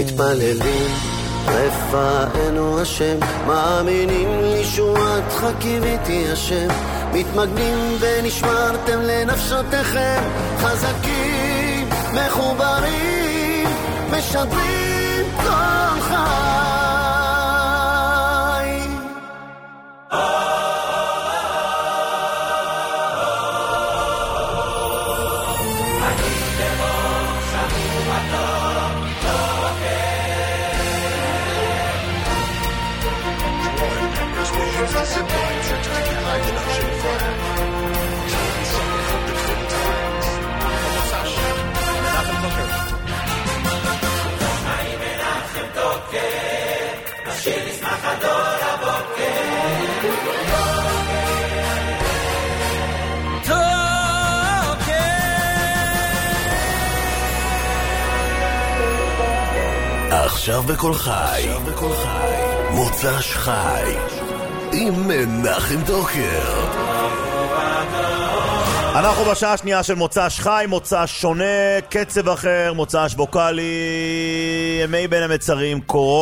מתפללים רפאנו השם, מאמינים לישועתך קיוויתי השם, מתמגנים ונשמרתם לנפשותיכם, חזקים מחוברים משדרים כל חי. עכשיו בכל חי, מוצ"ש חי עם מנחם דוקר. אנחנו בשעה השנייה של מוצ"ש חי, מוצ"ש שונה, קצב אחר, מוצ"ש ווקלי, ימי בין המצרים,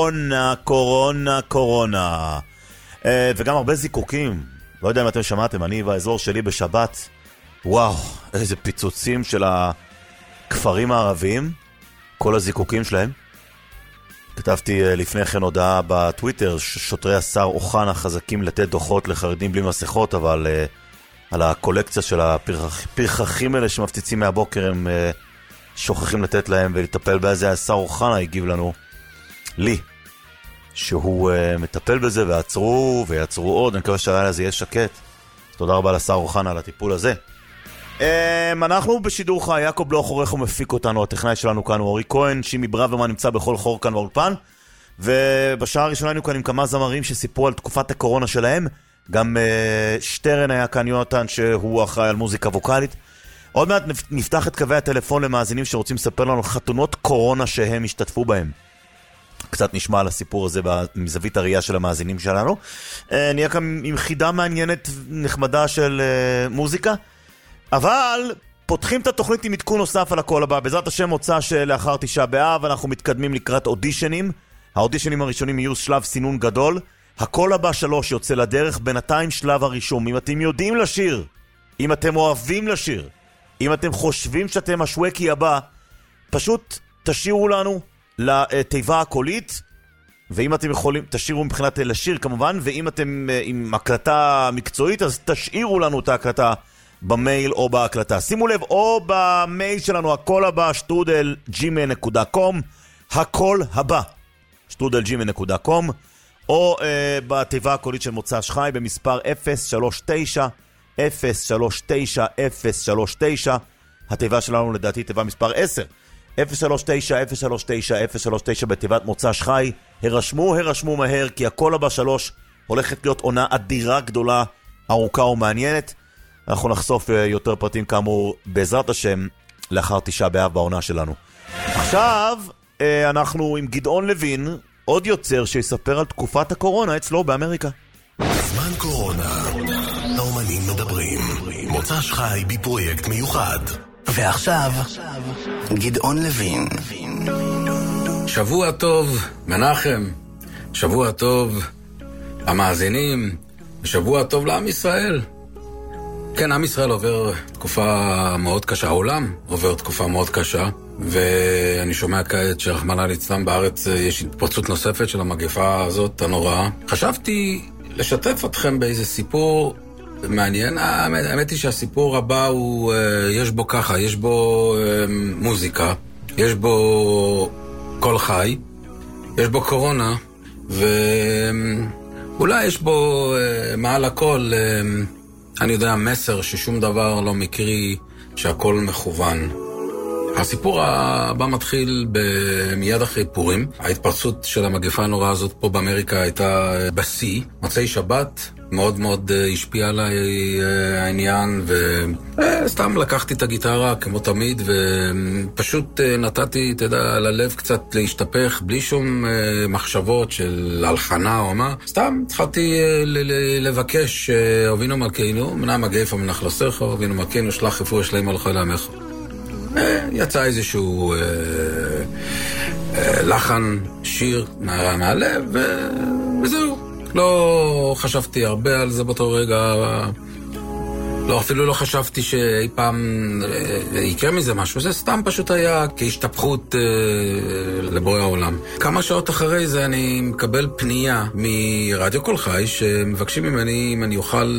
קורונה. וגם הרבה זיקוקים, לא יודע אם אתם שמעתם, אני באזור שלי בשבת, וואו, איזה פיצוצים של הכפרים הערביים, כל הזיקוקים שלהם. כתבתי לפני כן הודעה בטוויטר, שוטרי השר אוחנה חזקים לתת דוחות לחרדים בלי מסכות, אבל על הקולקציה של הפרחחים האלה שמפציצים מהבוקר הם שוכחים לתת להם ולטפל בזה. השר אוחנה הגיב לנו, לי, שהוא מטפל בזה ויעצרו עוד. אני מקווה שהלילה זה יהיה שקט. תודה רבה לשר אוחנה על הטיפול הזה. אנחנו בשידור חי, יעקב בלוך עורך ומפיק אותנו, הטכנאי שלנו כאן הוא אורי כהן, שימי ברוורמן נמצא בכל חור כאן באולפן, ובשעה הראשונה היינו כאן עם כמה זמרים שסיפרו על תקופת הקורונה שלהם, גם שטרן היה כאן, יונתן שהוא אחראי על מוזיקה ווקלית. עוד מעט נפתח את קווי הטלפון למאזינים שרוצים לספר לנו חתונות קורונה שהם השתתפו בהם. קצת נשמע על הסיפור הזה מזווית הראייה של המאזינים שלנו. נהיה כאן עם חידה מעניינת נחמדה של מוזיקה, אבל פותחים את התוכנית עם עדכון נוסף על הכל הבא. בעזרת השם מוצא שלאחר 9 באב אנחנו מתקדמים לקראת אודישנים. האודישנים הראשונים יהיו שלב סינון גדול. הכל הבא 3 יוצא לדרך, בינתיים שלב הרישום. אם אתם יודעים לשיר, אם אתם אוהבים לשיר, אם אתם חושבים שאתם השווקי הבא, פשוט תשאירו לנו לתיבה הקולית, ואם אתם יכולים, תשאירו מבחינת לשיר כמובן, ואם אתם עם הקלטה מקצועית, אז תשאירו לנו את ההקלטה במייל או בהקלטה. שימו לב, או במייל שלנו, הכל הבא, שטודל@gmail.com, הכל הבא, שטודל@gmail.com, או בתיבה הקולית של מוצ"ש חי במספר 039-039-039. התיבה שלנו לדעתי תיבה מספר 10. 039-039-039 בתיבת מוצ"ש חי. הרשמו מהר, כי הכל הבא 3 הולכת להיות עונה אדירה גדולה, ארוכה ומעניינת. אנחנו נחשוף יותר פרטים כאמור בעזרת השם לאחר 9 באב בעונה שלנו. עכשיו אנחנו עם גדעון לוין, עוד יוצר שיספר על תקופת הקורונה אצלו באמריקה. זמן קורונה, האומנים מדברים, מוצ"ש חי בפרויקט מיוחד. ועכשיו גדעון לוין. שבוע טוב מנחם, שבוע טוב המאזינים, שבוע טוב לעם ישראל. כן, עם ישראל עובר תקופה מאוד קשה, העולם עובר תקופה מאוד קשה, ואני שומע כעת שרחמנא ליצלן בארץ יש התפרצות נוספת של המגפה הזאת הנוראה. חשבתי לשתף אתכם באיזה סיפור מעניין. האמת היא שהסיפור הבא הוא, יש בו ככה, יש בו מוזיקה, יש בו קול חי, יש בו קורונה, ואולי יש בו מעל הכל, אני יודע, מסר ששום דבר לא מקרי, שהכל מכוון. הסיפור הבא מתחיל מיד אחרי פורים. ההתפרצות של המגפה הנוראה הזאת פה באמריקה הייתה בשיא. מוצאי שבת מאוד מאוד השפיע עליי העניין, וסתם לקחתי את הגיטרה כמו תמיד, ופשוט נתתי, תדע, ללב קצת להשתפך, בלי שום מחשבות של הלחנה או מה. סתם התחלתי לבקש, אבינו מלכנו, מנע מגפה מנחלסך, אבינו מלכנו, שלח רפואה שלמה לכל עמך. יצא איזשהו לחן, שיר מהלב, וזהו. לא חשבתי הרבה על זה באותו רגע, אפילו לא חשבתי שאי פעם יקרה מזה משהו, זה סתם פשוט היה כהשתפכות לבורא העולם. כמה שעות אחרי זה אני מקבל פנייה מרדיו קול חי, שמבקשים ממני אם אני אוכל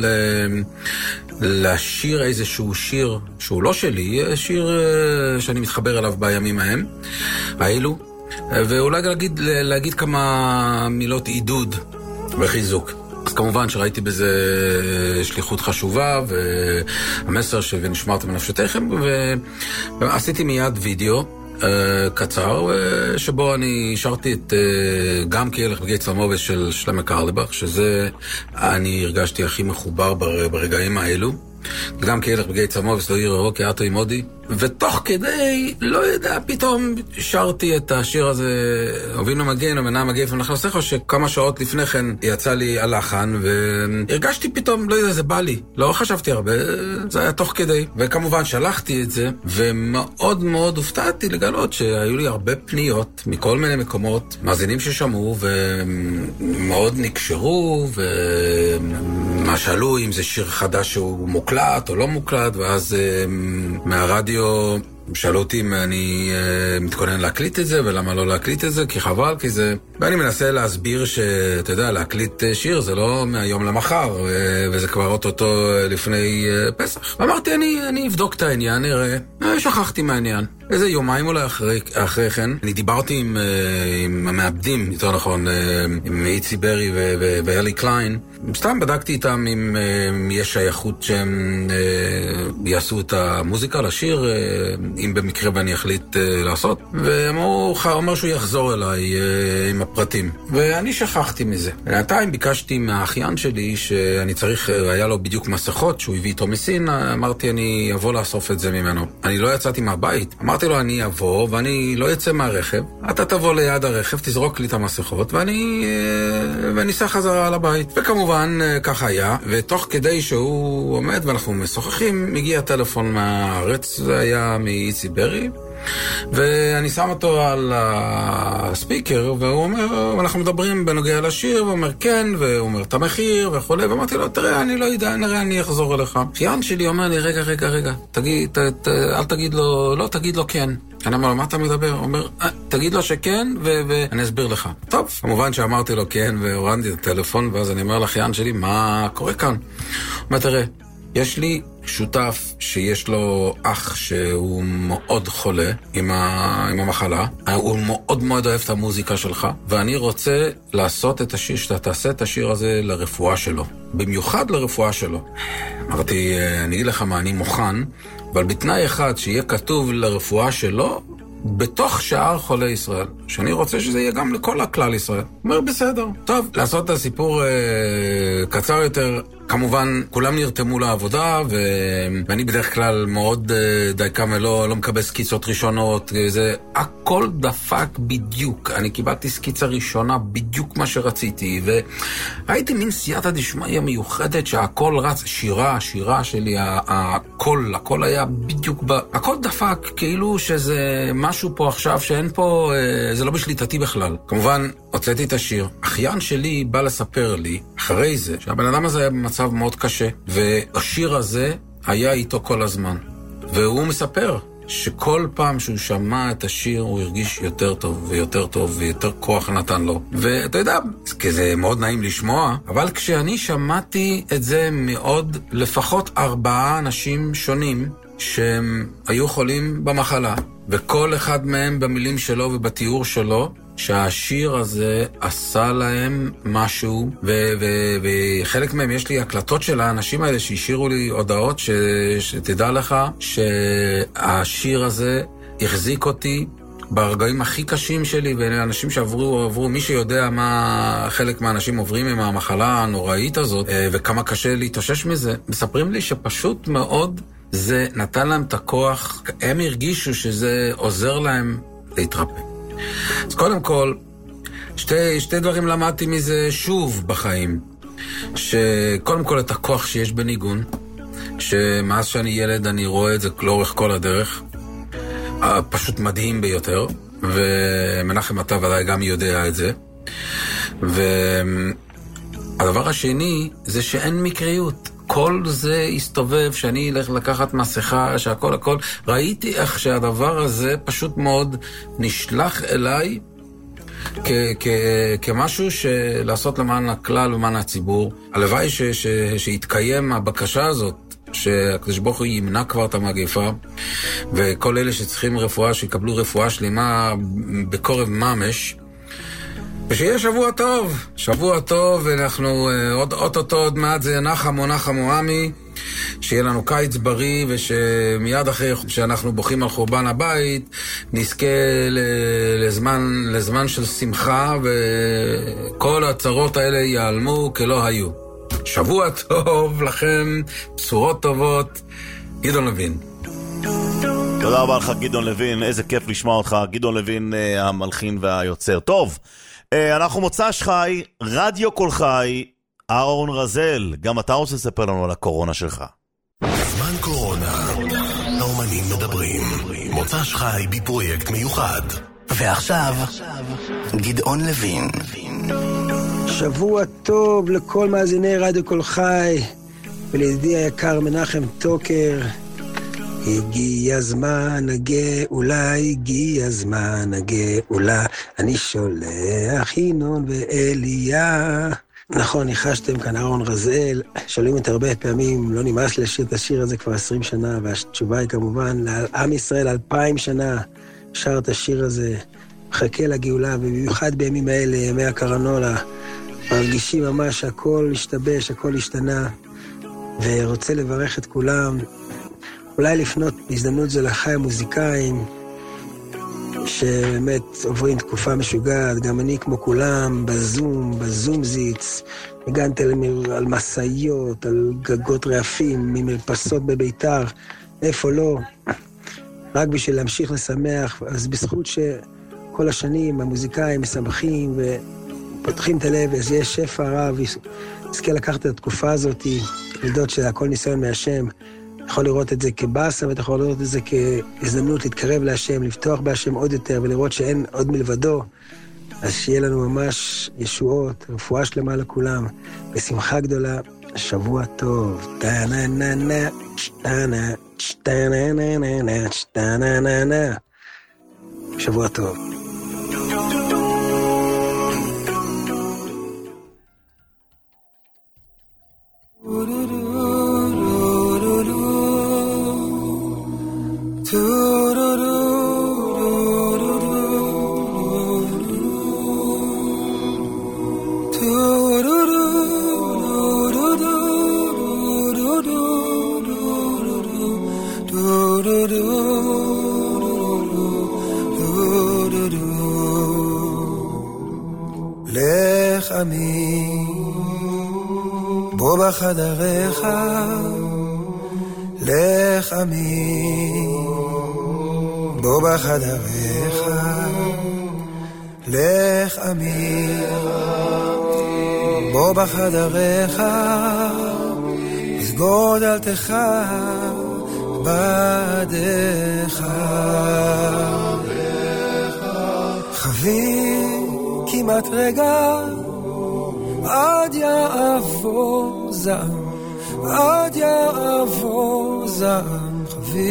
לשיר איזשהו שיר שהוא לא שלי, שיר שאני מתחבר אליו בימים האלו, ואולי להגיד כמה מילות עידוד וחיזוק. אז כמובן שראיתי בזה שליחות חשובה, והמסר ונשמרתם בנפשותיכם, ועשיתי מיד וידאו קצר, שבו אני שרתי את גם כי ילך בגיא צלמובס של שלמה קרליבך, שזה אני הרגשתי הכי מחובר ברגעים האלו. גם כי ילך בגיא צלמובס לא עיר אורו כי אתו עמודי, ותוך כדי, לא יודע, פתאום שרתי את השיר הזה, הובינו מגן, ומנה מגייף ונחלסך, שכמה שעות לפני כן יצא לי הלחן, והרגשתי פתאום, לא יודע, זה בא לי. לא חשבתי הרבה, זה היה תוך כדי. וכמובן שלחתי את זה, ומאוד מאוד הופתעתי לגלות שהיו לי הרבה פניות מכל מיני מקומות, מאזינים ששמעו, ומאוד נקשרו, ומה שאלו אם זה שיר חדש שהוא מוקלט או לא מוקלט, ואז מהרדיו שאלו אותי אם אני מתכונן להקליט את זה, ולמה לא להקליט את זה, כי חבל, כי זה... ואני מנסה להסביר שאתה יודע, להקליט שיר זה לא מהיום למחר, וזה כבר אותו לפני פסח. ואמרתי, אני אבדוק את העניין, נראה. שכחתי מהעניין. איזה יומיים אולי אחרי כן, אני דיברתי עם המעבדים, יותר נכון, עם איצי ברי ואלי קליין. סתם בדקתי איתם אם יש שייכות שהם יעשו את המוזיקה לשיר, אם במקרה ואני אחליט לעשות. והוא אמר שהוא יחזור אליי עם הפרטים. ואני שכחתי מזה. בינתיים ביקשתי מהאחיין שלי שאני צריך, היה לו בדיוק מסכות שהוא הביא איתו מסין, אמרתי אני אבוא לאסוף את זה ממנו. אני לא יצאתי מהבית. אמרתי לו אני אבוא ואני לא יצא מהרכב, אתה תבוא ליד הרכב, תזרוק לי את המסכות ואני אסע חזרה לבית. וכמובן כך היה, ותוך כדי שהוא עומד ואנחנו משוחחים, מגיע טלפון מהארץ, זה היה מאיצי ברי, ואני שם אותו על הספיקר, והוא אומר, אנחנו מדברים בנוגע לשיר, והוא אומר כן, והוא אומר את המחיר וכו', ואמרתי לו, תראה, אני לא יודע, נראה, אני אחזור אליך. חיין שלי אומר לי, רגע, אל תגיד לו, לא תגיד לו כן. אני אומר לו, מה אתה מדבר? הוא אומר, תגיד לו שכן, ואני אסביר לך. טוב, כמובן שאמרתי לו כן, והורדתי את הטלפון, ואז אני אומר לחיין שלי, מה קורה כאן? הוא אומר, תראה, יש לי שותף שיש לו אח שהוא מאוד חולה עם המחלה, הוא מאוד מאוד אוהב את המוזיקה שלך, ואני רוצה לעשות את השיר, שאתה תעשה את השיר הזה לרפואה שלו, במיוחד לרפואה שלו. אמרתי, אני אגיד לך מה, אני מוכן, אבל בתנאי אחד שיהיה כתוב לרפואה שלו, בתוך שער חולי ישראל, שאני רוצה שזה יהיה גם לכל הכלל ישראל. אומר, בסדר. טוב, לעשות את הסיפור קצר יותר, כמובן, כולם נרתמו לעבודה, ואני בדרך כלל מאוד דייקם ולא מקבל סקיצות ראשונות, זה הכל דפק בדיוק. אני קיבלתי סקיצה ראשונה בדיוק מה שרציתי, והייתי מין סייעתא דשמיא מיוחדת שהכל רץ, שירה שלי, הכל היה בדיוק, הכל דפק, כאילו שזה משהו פה עכשיו שאין פה, זה לא בשליטתי בכלל. כמובן, הוצאתי את השיר. אחיין שלי בא לספר לי, אחרי זה, שהבן אדם הזה היה במצב מאוד קשה, והשיר הזה היה איתו כל הזמן. והוא מספר שכל פעם שהוא שמע את השיר, הוא הרגיש יותר טוב ויותר טוב ויותר כוח נתן לו. ואתה יודע, זה מאוד נעים לשמוע, אבל כשאני שמעתי את זה מאוד, לפחות 4 אנשים שונים, שהם היו חולים במחלה, וכל אחד מהם במילים שלו ובתיאור שלו, שהשיר הזה עשה להם משהו, וחלק מהם יש לי הקלטות של האנשים האלה שהשאירו לי הודעות שתדע לך שהשיר הזה החזיק אותי ברגעים הכי קשים שלי, ואנשים שעברו, מי שיודע מה חלק מהאנשים עוברים עם המחלה הנוראית הזאת, וכמה קשה להתאושש מזה, מספרים לי שפשוט מאוד זה נתן להם את הכוח, הם הרגישו שזה עוזר להם להתרפא. אז קודם כל, שתי דברים למדתי מזה שוב בחיים. שקודם כל את הכוח שיש בניגון, שמאז שאני ילד אני רואה את זה לאורך כל הדרך, פשוט מדהים ביותר. ומנחם אתה ודאי גם יודע את זה. והדבר השני זה שאין מקריות. כל זה הסתובב, שאני אלך לקחת מסכה, שהכל הכל. ראיתי איך שהדבר הזה פשוט מאוד נשלח אליי כמשהו לעשות למען הכלל ומען הציבור. הלוואי שיתקיים הבקשה הזאת, שהקדוש ברוך הוא ימנע כבר את המגפה, וכל אלה שצריכים רפואה, שיקבלו רפואה שלמה בקורב ממש, ושיהיה שבוע טוב, ואנחנו עוד מעט זה נחמו עמי, שיהיה לנו קיץ בריא, ושמיד אחרי שאנחנו בוכים על חורבן הבית, נזכה לזמן של שמחה, וכל הצרות האלה ייעלמו כלא היו. שבוע טוב לכם, בשורות טובות. גדעון לוין. תודה רבה לך גדעון לוין, איזה כיף לשמוע אותך, גדעון לוין המלחין והיוצר. טוב, אנחנו מוצ"ש חי, רדיו כל חי, אהרון רזל, גם אתה רוצה לספר לנו על הקורונה שלך. זמן קורונה, האומנים מדברים, מוצ"ש חי בפרויקט מיוחד. ועכשיו, גדעון לוין. שבוע טוב לכל מאזיני רדיו כל חי, ולידידי היקר מנחם טוקר. הגיע זמן הגאולה, הגיע זמן הגאולה, אני שולח ינון ואליה. נכון, ניחשתם כאן אהרון רזל, שואלים את הרבה פעמים, לא נמאס לשיר את השיר הזה כבר 20 שנה, והתשובה היא כמובן, לעם ישראל 2000 שנה שר את השיר הזה, מחכה לגאולה, ובמיוחד בימים האלה, ימי הקרנולה, מרגישים ממש הכל השתבש, הכל השתנה, ורוצה לברך את כולם, אולי לפנות בהזדמנות זו לחי המוזיקאים, שבאמת עוברים תקופה משוגעת, גם אני כמו כולם, בזום זיץ, הגנתי על מסעיות, על גגות רעפים, ממרפסות בביתר, איפה לא, רק בשביל להמשיך לשמח, אז בזכות שכל השנים המוזיקאים משמחים ופותחים את הלב, אז יש שפע רב, נזכה לקחת את התקופה הזאת, לדעות שהכל ניסיון מהשם, יכול לראות את זה כבאסה, ואתה יכול לראות את זה כהזדמנות להתקרב להשם, לפתוח בהשם עוד יותר, ולראות שאין עוד מלבדו, אז שיהיה לנו ממש ישועות, רפואה שלמה לכולם, בשמחה גדולה, שבוע טוב. שבוע טוב. לך עמי בוא בחדריך, לך עמי בוא בחדריך, לך עמי בוא בחדריך, סגור דלתך בדך, חביב כמעט רגע עד יעבור זעם, עד יעבור זעם,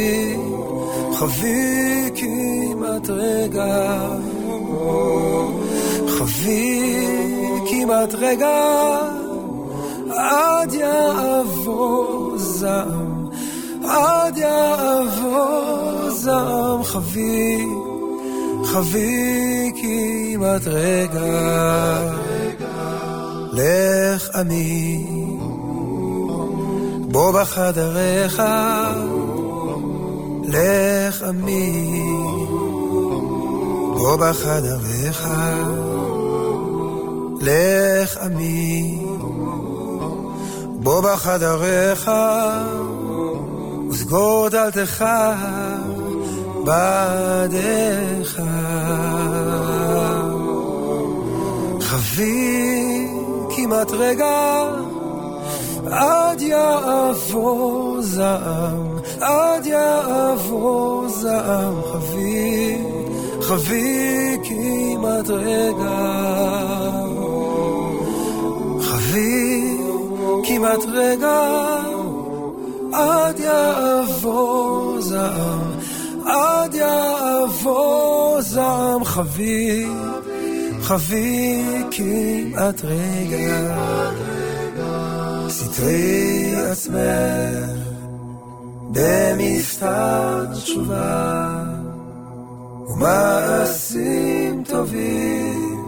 חביב כמעט רגע, חביב כמעט רגע עד יעבור זעם, עד יעבור זעם, חביב כמעט רגע. לך עמי בוא בחדריך, לך עמי בוא בחדריך, לך עמי בוא בחדריך, וסגור דלתך בדך, חביב כמעט רגע עד יעבור זעם, עד יעבור זעם, חבי כמעט רגע, חבי כמעט רגע, עד יעבור זעם, עד יעבור זעם, חבי, חבי כמעט רגע, סתרי עצמך במסתר תשובה ומעשים טובים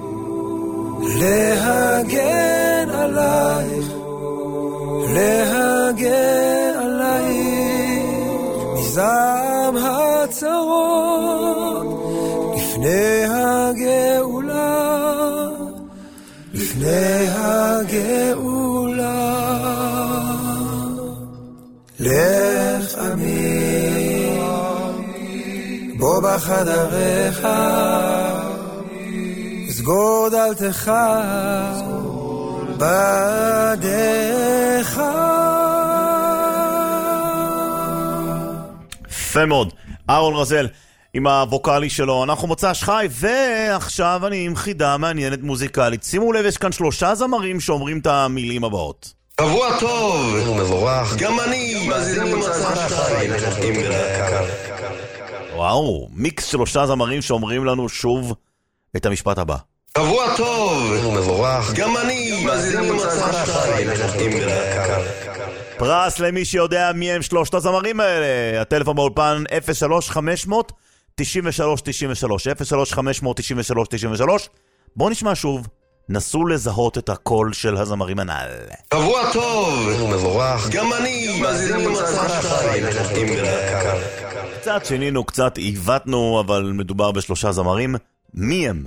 להגן עלייך, להגן עלייך מזעם הצרות לפני הגאולה, לפני הגאולה. לך עמי בוא בחדריך, סגור דלתך בדיך. יפה מאוד, אהרון רזל עם הווקלי שלו. אנחנו מוצ"ש חי, ועכשיו אני עם חידה מעניינת מוזיקלית. שימו לב, יש כאן 3 זמרים שאומרים את המילים הבאות. שבוע טוב ומבורך, גם אני מאזין למוצ"ש חי עם דרכה. וואו, מיקס 3 זמרים שאומרים לנו שוב את המשפט הבא. שבוע טוב ומבורך, גם אני מאזין למוצ"ש חי עם דרכה. פרס למי שיודע מי הם 3 הזמרים האלה. הטלפון באולפן 03-500 9393 03-500 9393. בואו נשמע שוב, נסו לזהות את הקול של הזמרים הנ"ל. שבוע טוב ומבורך, גם אני מאזין למוצ"ש חי עם דרכה. קצת שינינו, קצת עיוותנו, אבל מדובר ב3 זמרים. מי הם?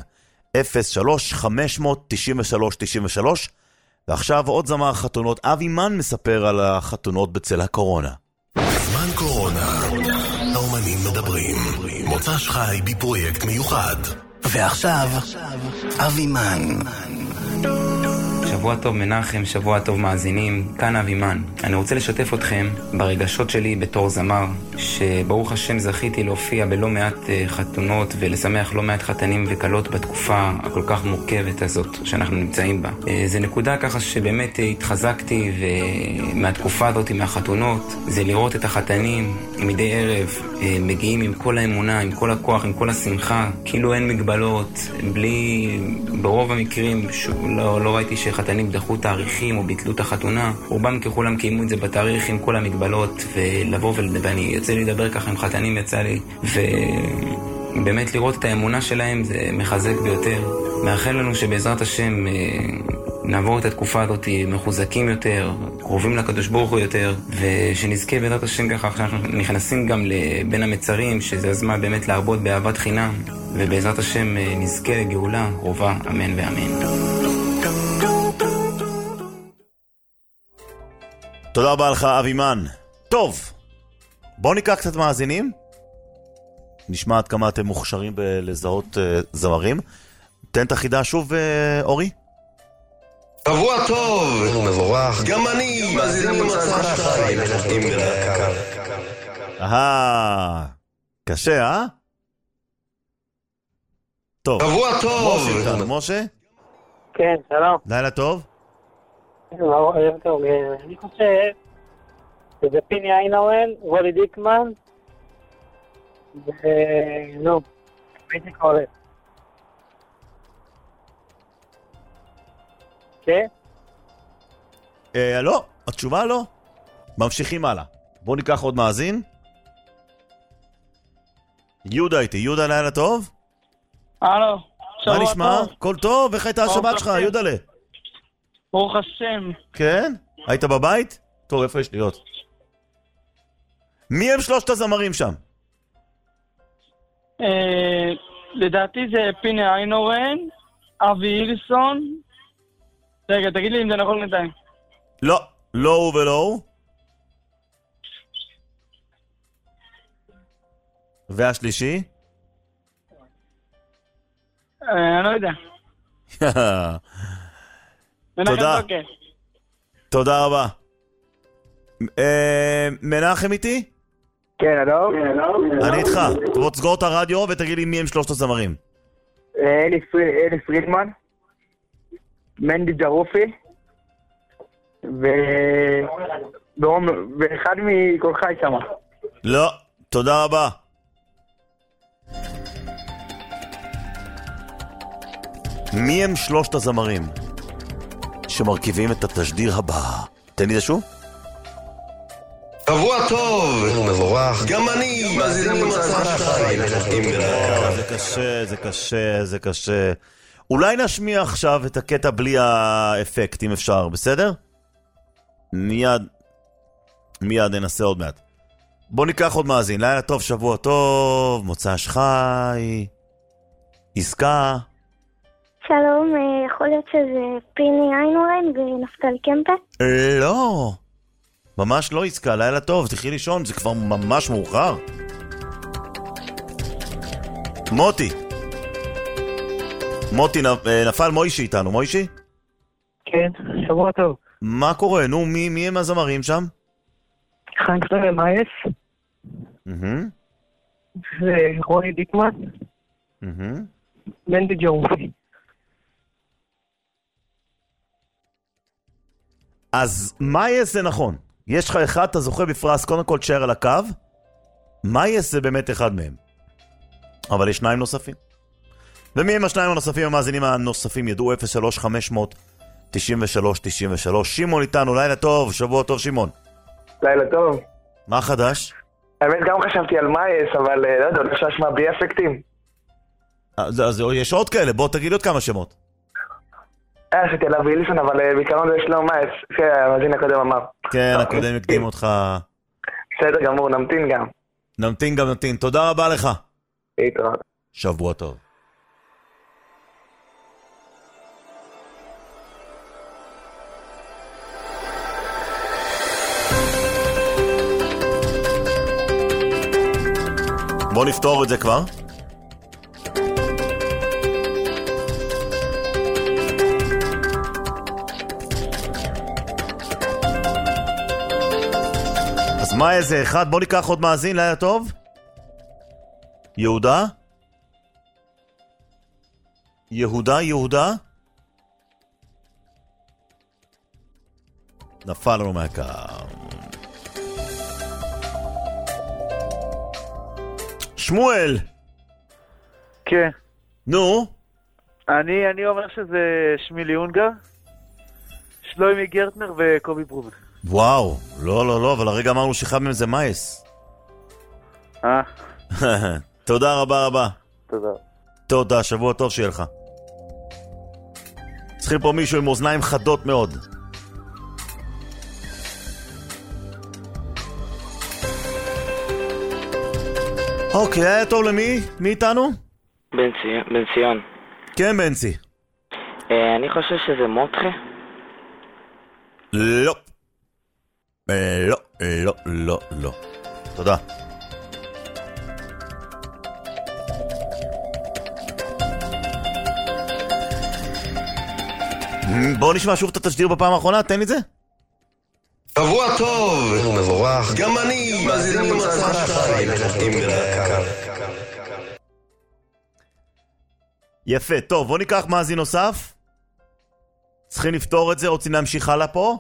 03-500-9393. ועכשיו עוד זמר חתונות. אבי מן מספר על החתונות בצל הקורונה. זמן קורונה, האומנים מדברים. מוצ"ש חי בפרויקט מיוחד. ועכשיו, אבי מן. שבוע טוב מנחם, שבוע טוב מאזינים, כאן אבי מן. אני רוצה לשתף אתכם ברגשות שלי בתור זמר, שברוך השם זכיתי להופיע בלא מעט חתונות ולשמח לא מעט חתנים וקלות בתקופה הכל כך מורכבת הזאת שאנחנו נמצאים בה. זה נקודה ככה שבאמת התחזקתי, ומהתקופה הזאת, מהחתונות, זה לראות את החתנים מדי ערב מגיעים עם כל האמונה, עם כל הכוח, עם כל השמחה, כאילו אין מגבלות, בלי, ברוב המקרים לא ראיתי שחתנים דחו תאריכים או ביטלו את החתונה. רובם ככולם קיימו את זה בתאריך עם כל המגבלות, ולבוא ואני יוצא לי לדבר ככה עם חתנים, יצא לי, ובאמת לראות את האמונה שלהם זה מחזק ביותר. מאחל לנו שבעזרת השם נעבור את התקופה הזאת מחוזקים יותר, קרובים לקדוש ברוך הוא יותר, ושנזכה בעזרת השם ככה שאנחנו נכנסים גם לבין המצרים, שזה הזמן באמת להרבות באהבת חינם, ובעזרת השם נזכה לגאולה קרובה, אמן ואמן. תודה רבה לך אבי מן. טוב, בואו ניקח קצת מאזינים, נשמע עד כמה אתם מוכשרים בלזהות זמרים. תן את החידה שוב, אורי. שבוע טוב ומבורך, גם אני מאזין למוצ"ש חי עם דרכה. קשה, טוב. שבוע טוב. משה איתנו, משה? כן, שלום. לילה טוב? ערב טוב. אני חושב שזה פיני איינהורן, רולי דיקמן, נו, הייתי קורא. כן? לא, התשובה לא. ממשיכים הלאה. בואו ניקח עוד מאזין. יהודה איתי. יהודה, לילה טוב? הלו, שבוע מה נשמע? טוב. כל טוב, איך הייתה השבת שלך, יהודלה? ברוך השם. כן? היית בבית? טוב, איפה יש להיות? מי הם 3 הזמרים שם? לדעתי זה פיני איינהורן, אבי הילסון. רגע, תגיד לי אם זה נכון נתיים. לא, לא הוא ולא הוא. והשלישי? אני לא יודע. תודה. תודה רבה. מנחם איתי? כן, הלו? אני איתך. תבוא תסגור את הרדיו ותגיד לי מי הם שלושת הזמרים. אלי פרידמן, מנדי ג'רופי, ואחד מכל חי שמה. לא, תודה רבה. מי הם שלושת הזמרים שמרכיבים את התשדיר הבא? תן לי זה שוב. שבוע טוב ומבורך. גם אני מאזינים למוצא שחי. זה קשה. אולי נשמיע עכשיו את הקטע בלי האפקט, אם אפשר, בסדר? מיד ננסה עוד מעט. בוא ניקח עוד מאזין. לילה טוב, שבוע טוב, מוצא שחי, עסקה. שלום, יכול להיות שזה פיני איינורן ונפתלי קמפה? לא, ממש לא עסקה. לילה טוב, תחי לישון, זה כבר ממש מאוחר. מוטי, נפל מוישי איתנו. מוישי? כן, שבוע טוב. מה קורה? נו, מי הם הזמרים שם? חנקלר ומייס. ורוני דיקמן. מנדי ג'רופי. אז מייס זה נכון. יש לך אחד, אתה זוכה בפרס, קודם כל תשאר על הקו. מייס זה באמת אחד מהם. אבל יש שניים נוספים. ומי הם השניים הנוספים? המאזינים הנוספים ידעו 03-500-93-93. שמעון איתנו, לילה טוב, שבוע טוב שמעון. לילה טוב. מה חדש? האמת גם חשבתי על מייס, אבל לא יודע, אפשר לשמוע בלי אפקטים. אז יש עוד כאלה, בוא תגיד עוד כמה שמות. עשיתי עליו ביליסון, אבל בעיקרון זה שלום מייס, שהמאזין הקודם אמר. כן, הקודם הקדים אותך. בסדר גמור, נמתין גם. נמתין. תודה רבה לך. להתראות. שבוע טוב. בוא נפתור את זה כבר. אז מה איזה אחד? בוא ניקח עוד מאזין, לילה טוב. יהודה? נפל לנו מהקו. שמואל. כן. נו? אני אומר שזה שמילי אונגר, שלוימי גרטנר וקובי ברומר. וואו, לא, אבל הרגע אמרנו שאחד מהם זה מייס. תודה רבה. תודה, שבוע טוב שיהיה לך. צריכים פה מישהו עם אוזניים חדות מאוד. אוקיי, היה טוב למי? מי איתנו? בן ציון. כן, בנצי. אני חושב שזה מוטחה. לא. תודה. בואו נשמע שוב את התשדיר בפעם האחרונה, תן לי זה. שבוע טוב ומבורך. גם אני מאזינים למוצא שחי. יפה, טוב, בוא ניקח מאזין נוסף. צריכים לפתור את זה, רוצים להמשיך הלאה פה?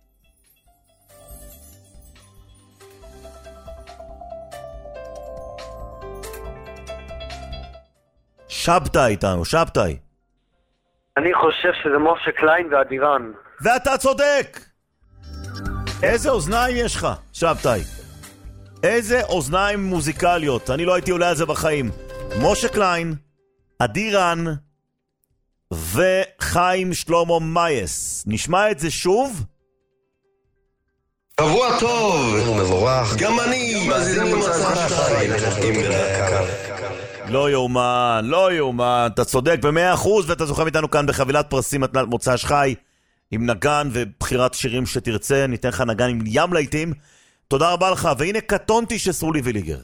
שבתאי איתנו, שבתאי. אני חושב שזה משה קליין ואדירן. ואתה צודק! איזה אוזניים יש לך, שבתאי? איזה אוזניים מוזיקליות, אני לא הייתי עולה על זה בחיים. משה קליין, אדירן וחיים שלמה מייס. נשמע את זה שוב? שבוע טוב ומבורך. גם אני מאזינים למוצא שחי. לא יאומן, אתה צודק ב100% ואתה זוכה איתנו כאן בחבילת פרסים מתנת מוצא שחי עם נגן ובחירת שירים שתרצה. ניתן לך נגן עם ים לעיתים. תודה רבה לך, והנה קטונתי שסרולי ויליגר.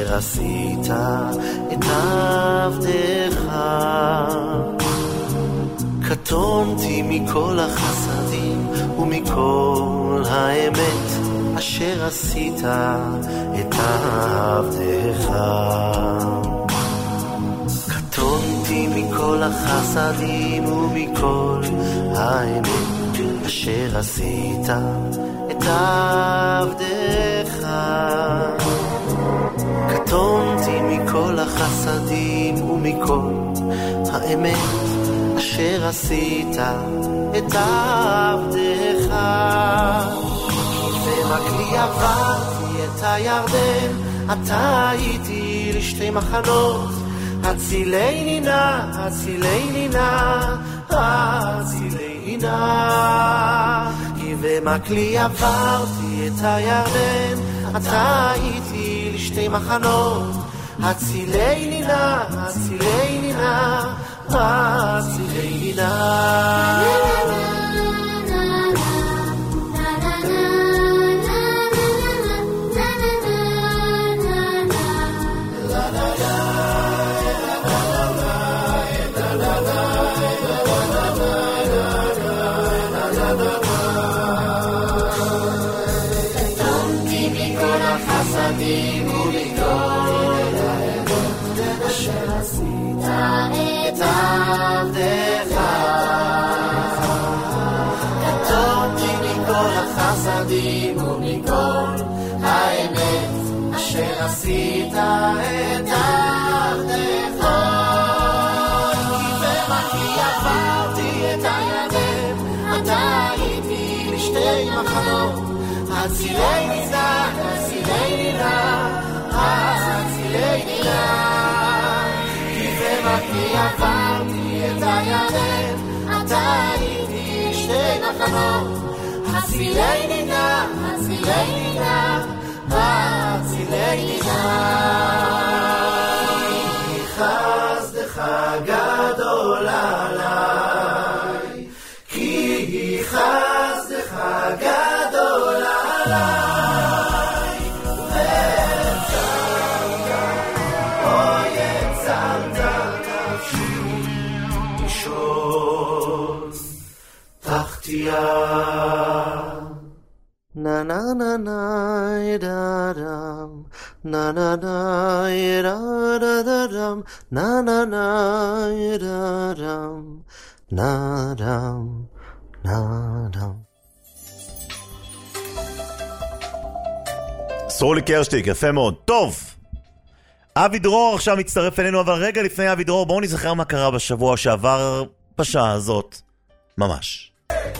אשר עשית את עבדך. קטונתי מכל החסדים ומכל האמת אשר עשית את עבדך. קטונתי מכל החסדים ומכל האמת אשר עשית את עבדך. קטונתי מכל החסדים ומכל האמת אשר עשית את עבדך. ומקלי עברתי את הירדן, אתה הייתי לשתי מחנות. הצילני נא, הצילני נא, הצילני נא. ומקלי עברתי את הירדן, אתה הייתי לשתי מחנות. הצילני נא, הצילני נא, הצילני נא. את עבדך. קטונתי מכל החסדים ומכל האמת אשר עשית את עבדך. כי במקלי עברתי את הירדן, אתה הייתי לשתי מחנות. הצילני נא, הצילני נא, הצילני נא. כי עברתי את הירדן, אתה הייתי שתי מחנות. הצילני נא, הצילני נא, הצילני נא. כי חסדך גדול עליי, כי חסדך גדול עליי. Na na na na da dum, na na na da da da dum, na na na da dum, na dum, na dum. סרולי קרשטיק, יפה מאוד. טוב, אבי דרור עכשיו מצטרף אלינו, אבל רגע לפני אבי דרור בואו נזכר מה קרה בשבוע שעבר בשעה הזאת ממש.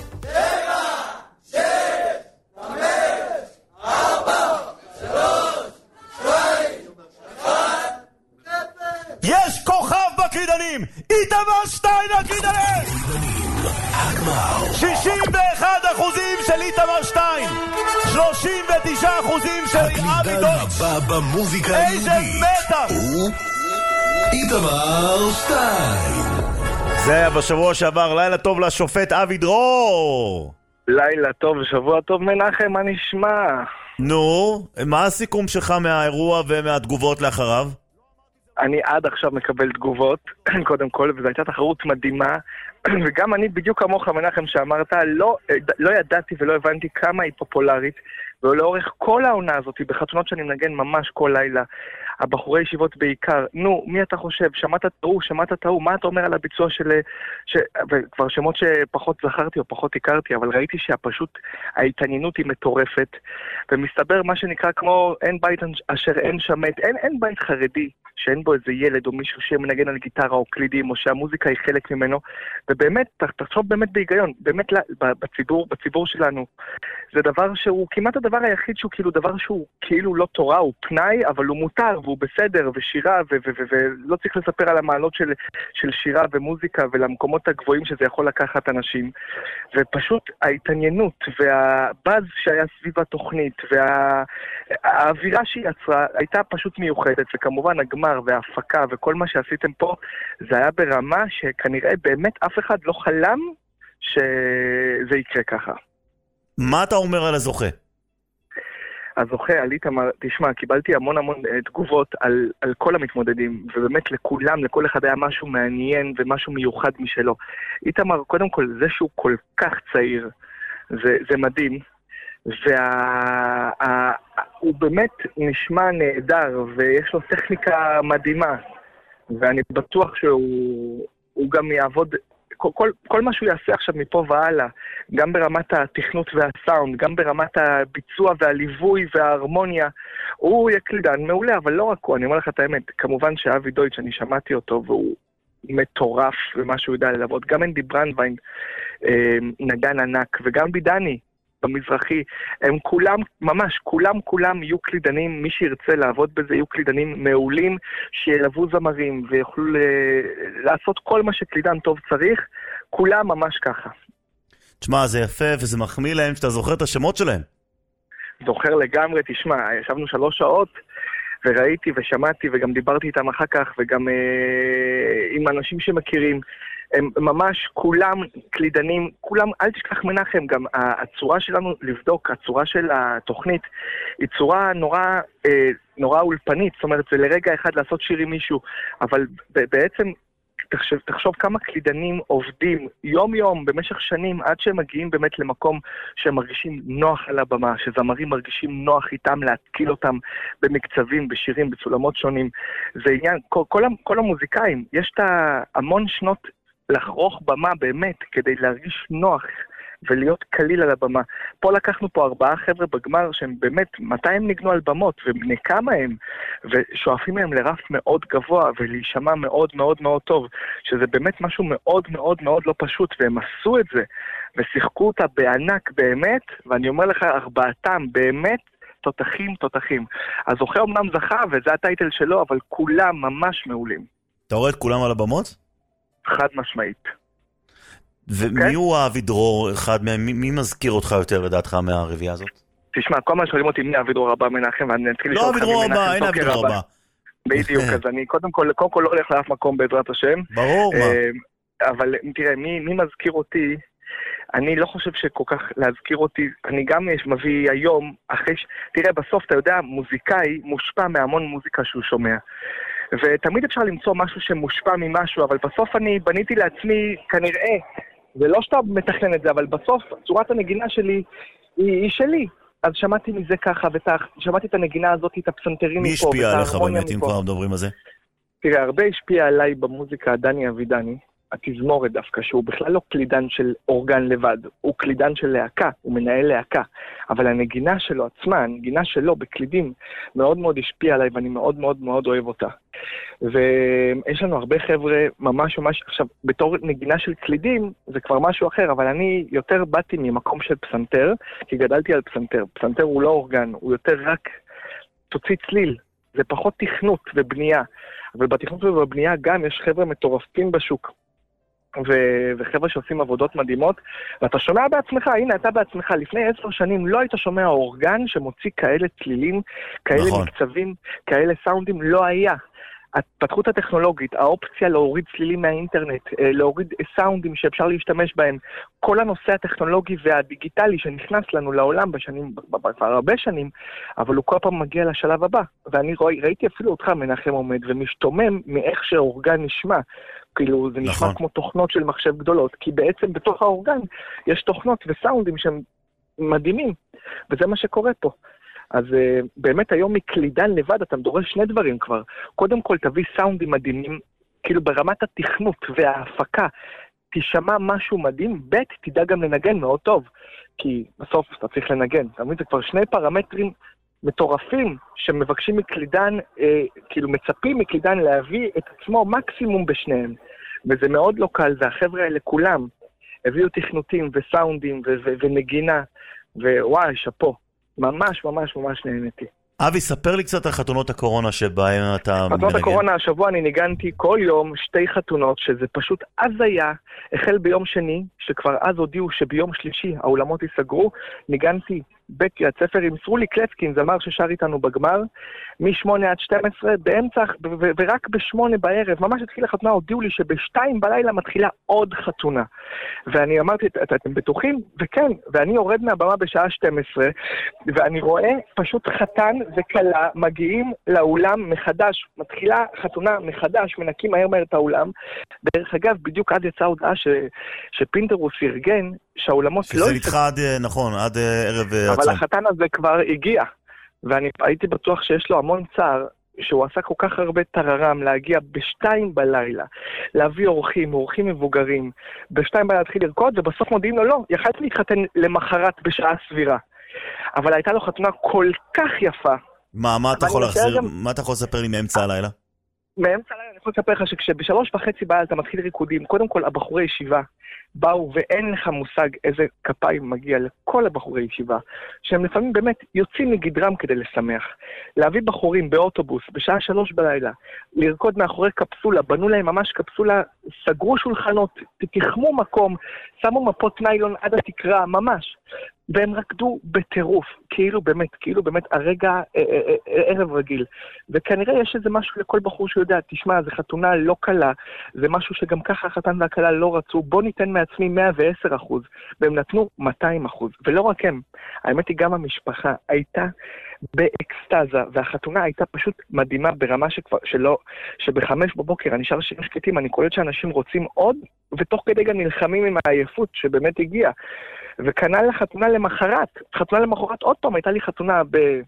יש כוכב בקרידנים! איתמר שטיין הקרידנים! 61% של איתמר שטיין! 39% של אבי דויץ'! הבא במוזיקה היהודית! איזה מתח! הוא איתמר שטיין! זה היה בשבוע שעבר. לילה טוב לשופט אבי דרור! לילה טוב, שבוע טוב מנחם, מה נשמע? נו, מה הסיכום שלך מהאירוע ומהתגובות לאחריו? אני עד עכשיו מקבל תגובות, קודם כל, וזו הייתה תחרות מדהימה, וגם אני בדיוק כמוך מנחם שאמרת, לא ידעתי ולא הבנתי כמה היא פופולרית, ולאורך כל העונה הזאת, בחתונות שאני מנגן ממש כל לילה, הבחורי ישיבות בעיקר, נו, מי אתה חושב? שמעת טעו, מה אתה אומר על הביצוע של... וכבר שמות שפחות זכרתי או פחות הכרתי, אבל ראיתי שפשוט ההתעניינות היא מטורפת, ומסתבר מה שנקרא כמו אין בית אשר אין שמת, אין בית חרדי שאין בו איזה ילד או מישהו שמנגן על גיטרה או קלידים, או שהמוזיקה היא חלק ממנו, ובאמת, תחשוב באמת בהיגיון, באמת בציבור שלנו, זה דבר שהוא כמעט הדבר היחיד שהוא כאילו דבר שהוא כאילו לא תורה, הוא פנאי, אבל הוא מותר, והוא בסדר, ושירה, ולא צריך לספר על המעלות של שירה ומוזיקה, ולמקומות הגבוהים שזה יכול לקחת אנשים, ופשוט ההתעניינות, והבאז שהיה סביב התוכנית, והאווירה שהיא יצרה, הייתה פשוט מיוחדת, וכמובן הגמר וההפקה, וכל מה שעשיתם פה, זה היה ברמה שכנראה באמת אף אחד לא חלם שזה יקרה ככה. מה אתה אומר על הזוכה? הזוכה על איתמר, תשמע, קיבלתי המון תגובות על כל המתמודדים, ובאמת לכולם, לכל אחד היה משהו מעניין ומשהו מיוחד משלו. איתמר, קודם כל, זה שהוא כל כך צעיר, זה מדהים, והוא באמת נשמע נהדר, ויש לו טכניקה מדהימה, ואני בטוח שהוא גם יעבוד, כל מה שהוא יעשה עכשיו מפה והלאה, גם ברמת התכנות והסאונד, גם ברמת הביצוע והליווי וההרמוניה, הוא יהיה קלידן מעולה, אבל לא רק הוא, אני אומר לך את האמת, כמובן שאבי דויטש, אני שמעתי אותו, והוא מטורף במה שהוא יודע ללוות, גם אנדי ברנדווין, נגן ענק, וגם בידני, במזרחי, הם כולם, ממש, כולם יהיו קלידנים, מי שירצה לעבוד בזה יהיו קלידנים מעולים, שילוו זמרים ויוכלו לעשות כל מה שקלידן טוב צריך, כולם ממש ככה. תשמע, זה יפה וזה מחמיא להם שאתה זוכר את השמות שלהם. זוכר לגמרי, תשמע, ישבנו 3 שעות, וראיתי ושמעתי וגם דיברתי איתם אחר כך, וגם עם אנשים שמכירים, הם ממש כולם קלידנים, כולם, אל תשכח מנחם, גם הצורה שלנו לבדוק, הצורה של התוכנית, היא צורה נורא אולפנית, זאת אומרת, זה לרגע אחד לעשות שיר עם מישהו, אבל בעצם תחשוב כמה קלידנים עובדים יום במשך שנים, עד שהם מגיעים באמת למקום שהם מרגישים נוח על הבמה, שזמרים מרגישים נוח איתם להתקיל אותם במקצבים, בשירים, בסולמות שונים. זה עניין, כל המוזיקאים, יש את המון שנות לחרוך במה באמת, כדי להרגיש נוח ולהיות קליל על הבמה. פה לקחנו 4 חבר'ה בגמר שהם באמת, מתי הם ניגנו על במות ובני כמה הם, ושואפים מהם לרף מאוד גבוה ולהישמע מאוד מאוד מאוד טוב, שזה באמת משהו מאוד מאוד מאוד לא פשוט, והם עשו את זה ושיחקו אותה בענק באמת, ואני אומר לך 4 באמת תותחים. הזוכה אמנם זכה וזה הטייטל שלו, אבל כולם ממש מעולים. אתה רואה את כולם על הבמות? חד משמעית. ומי הוא אבי דרור אחד מהם? מי מזכיר אותך יותר לדעתך מהרביעה הזאת? תשמע, כל מה שואלים אותי מי אבי דרור הבא מנחם, ואני אתחיל לשאול אותך מנחם טוקר הבא. אין אבי דרור הבא. בדיוק, אז אני קודם כל לא הולך לאף מקום בעזרת השם. ברור מה. אבל תראה, מי מזכיר אותי? אני לא חושב שכל כך להזכיר אותי, אני גם מביא היום, תראה, בסוף אתה יודע, מוזיקאי מושפע מהמון מוזיקה שהוא שומע. ותמיד אפשר למצוא משהו שמושפע ממשהו, אבל בסוף אני בניתי לעצמי, כנראה, זה לא שאתה מתכנן את זה, אבל בסוף צורת הנגינה שלי היא שלי. אז שמעתי מזה ככה, שמעתי את הנגינה הזאת, את הפסנתרים מפה. מי השפיע עליך באמת, אם כבר מדברים על זה? תראה, הרבה השפיע עליי במוזיקה דני אבידני, התזמורת דווקא, שהוא בכלל לא קלידן של אורגן לבד, הוא קלידן של להקה, הוא מנהל להקה, אבל הנגינה שלו עצמה, הנגינה שלו בקלידים, מאוד מאוד השפיע עליי, ואני מאוד מאוד מאוד אוהב אותה. ויש לנו הרבה חבר'ה ממש, עכשיו, בתור נגינה של קלידים, זה כבר משהו אחר, אבל אני יותר באתי ממקום של פסנתר, כי גדלתי על פסנתר. פסנתר הוא לא אורגן, הוא יותר רק תוציא צליל, זה פחות תכנות ובנייה, אבל בתכנות ובבנייה גם יש חבר'ה מטורפים בשוק. וחבר'ה שעושים עבודות מדהימות, ואתה שומע בעצמך, הנה אתה בעצמך, לפני 10 שנים לא היית שומע אורגן שמוציא כאלה צלילים, כאלה מקצבים, כאלה סאונדים, לא היה. התפתחות הטכנולוגית, האופציה להוריד צלילים מהאינטרנט, להוריד סאונדים שאפשר להשתמש בהם, כל הנושא הטכנולוגי והדיגיטלי שנכנס לנו לעולם כבר הרבה שנים, אבל הוא כל פעם מגיע לשלב הבא. ואני ראיתי אפילו אותך מנחם עומד ומשתומם מאיך שאורגן נשמע. כאילו זה נשמע כמו תוכנות של מחשב גדולות, כי בעצם בתוך האורגן יש תוכנות וסאונדים שהם מדהימים, וזה מה שקורה פה. אז באמת היום מקלידן לבד אתה דורש 2 דברים כבר. קודם כל תביא סאונדים מדהימים, כאילו ברמת התכנות וההפקה, תשמע משהו מדהים, ב' תדע גם לנגן מאוד טוב, כי בסוף אתה צריך לנגן. תמיד זה כבר 2 פרמטרים מטורפים שמבקשים מקלידן, כאילו מצפים מקלידן להביא את עצמו מקסימום בשניהם. וזה מאוד לא קל, והחבר'ה האלה כולם הביאו תכנותים וסאונדים ונגינה, ווואי, שפו. ממש ממש ממש נהניתי. אבי, ספר לי קצת על חתונות הקורונה שבהם אתה מנגן. חתונות הקורונה, השבוע אני ניגנתי כל יום 2 חתונות, שזה פשוט אז היה, החל ביום שני, שכבר אז הודיעו שביום שלישי האולמות ייסגרו, ניגנתי בקריית ספר, ימסרו לי קלצקין, זמר ששר איתנו בגמר, מ-8 עד 12, באמצע, ורק ב-8 בערב, ממש התחילה חתונה, הודיעו לי שב-2 בלילה מתחילה עוד חתונה. ואני אמרתי, אתם בטוחים? וכן, ואני יורד מהבמה בשעה 12, ואני רואה פשוט חתן וכלה מגיעים לאולם מחדש, מתחילה חתונה מחדש, מנקים מהר את האולם. דרך אגב, בדיוק עד יצאה הודעה שפינטרוס ארגן, שהאולמות לא... שזה נדחה עד, נכון, עד ערב אבל עצום. החתן הזה כבר הגיע, ואני הייתי בטוח שיש לו המון צער, שהוא עשה כל כך הרבה טררם להגיע ב-2 בלילה, להביא אורחים מבוגרים, ב-2 בלילה להתחיל לרקוד, ובסוף מודיעים לו, לא, יכלתי להתחתן למחרת בשעה סבירה. אבל הייתה לו חתונה כל כך יפה. מה אתה יכול להחזיר, מה אתה יכול לספר לי מאמצע הלילה? מאמצע הלילה אני יכול לספר לך שכשב3:30 בלילה אתה מתחיל ריקודים, קודם כל הבחורי ישיבה באו ואין לך מושג איזה כפיים מגיע לכל הבחורי ישיבה, שהם לפעמים באמת יוצאים מגדרם כדי לשמח. להביא בחורים באוטובוס בשעה 3 בלילה, לרקוד מאחורי קפסולה, בנו להם ממש קפסולה, סגרו שולחנות, תחמו מקום, שמו מפות ניילון עד התקרה, ממש. והם רקדו בטירוף, כאילו באמת הרגע ערב רגיל. וכנראה יש איזה משהו לכל בחור שיודע, תשמע, זה חתונה לא קלה, זה משהו שגם ככה החתן והקלה לא רצו, בוא ניתן מעצמי 110%, והם נתנו 200%. ולא רק הם, האמת היא גם המשפחה הייתה באקסטאזה, והחתונה הייתה פשוט מדהימה ברמה שב5 בבוקר אני שר שירים שקטים, אני קולט שאנשים רוצים עוד, ותוך כדי גם נלחמים עם העייפות שבאמת הגיעה. וכנ"ל לחתונה למחרת. חתונה למחרת עוד פעם, הייתה לי חתונה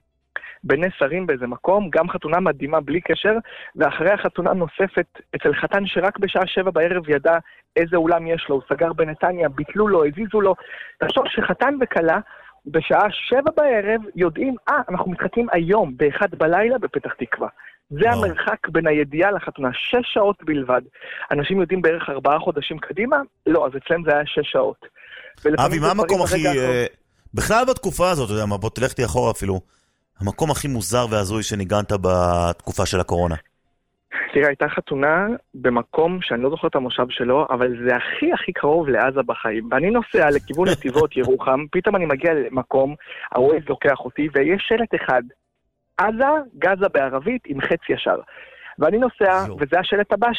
בנס הרים באיזה מקום, גם חתונה מדהימה בלי קשר, ואחרי החתונה נוספת אצל חתן שרק בשעה 7 בערב ידע איזה אולם יש לו, הוא סגר בנתניה, ביטלו לו, הזיזו לו. תחשוב שחתן וקלה בשעה 7 בערב יודעים, אנחנו מתחתנים היום ב1 בלילה בפתח תקווה. זה המרחק בין הידיעה לחתונה, 6 שעות בלבד. אנשים יודעים בערך 4 חודשים קדימה? לא, אז אצלם זה היה 6 שעות. אבי, מה המקום הכי... בכלל בתקופה הזאת, אתה יודע מה, בוא תלכתי אחורה אפילו, המקום הכי מוזר והזוי שניגנת בתקופה של הקורונה? תראה, הייתה חתונה במקום שאני לא זוכר את המושב שלו, אבל זה הכי קרוב לעזה בחיים. ואני נוסע לכיוון נתיבות ירוחם, פתאום אני מגיע למקום, הווייז לוקח אותי, ויש שלט אחד, עזה, גזה בערבית עם חץ ישר. ואני נוסע, וזה השלט הבא